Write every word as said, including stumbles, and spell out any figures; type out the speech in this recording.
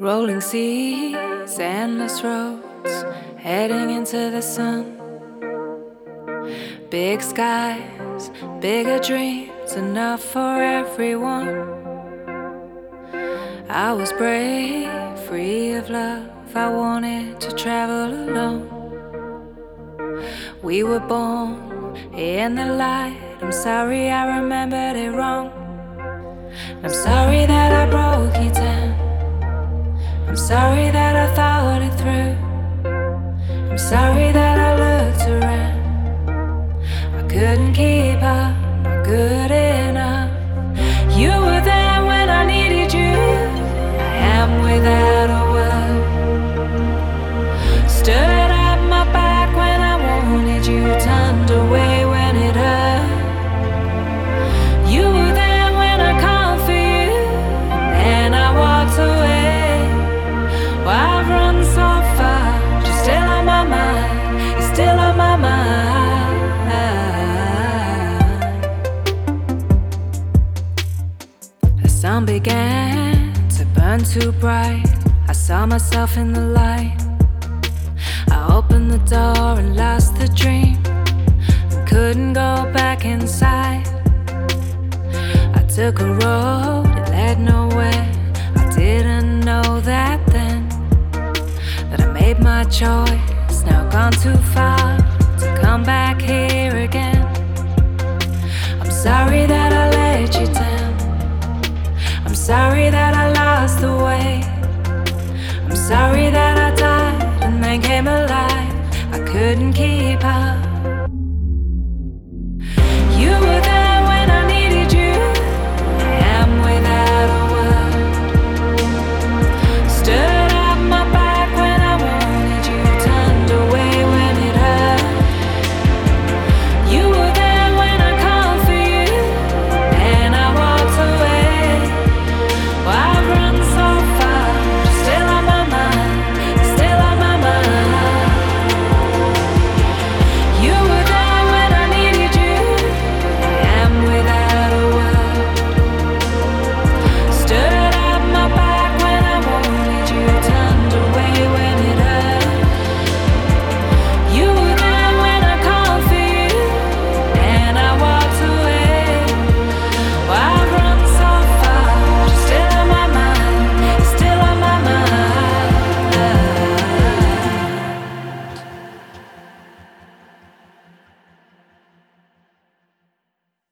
Rolling seas, endless roads, heading into the sun. Big skies, bigger dreams, enough for everyone. I was brave, free of love, I wanted to travel alone. We were born in the light, I'm sorry I remembered it wrong. I'm sorry that I broke you down, I'm sorry that I thought it through. I'm sorry that I looked around, I couldn't keep up, not good enough. You were there when I needed you, I am without a word. Stood at my back when I wanted you, turned away when it hurt. You were there when I called for you, and I walked away. I've run so far, you're still on my mind, you're still on my mind. The sun began to burn too bright, I saw myself in the light. I opened the door and lost the dream, I couldn't go back inside. I took a road, it led nowhere, I didn't know that then. That I made my choice, now gone too far to come back here again. I'm sorry that I let you down, I'm sorry that I lost the way. I'm sorry that I died and then came alive, I couldn't keep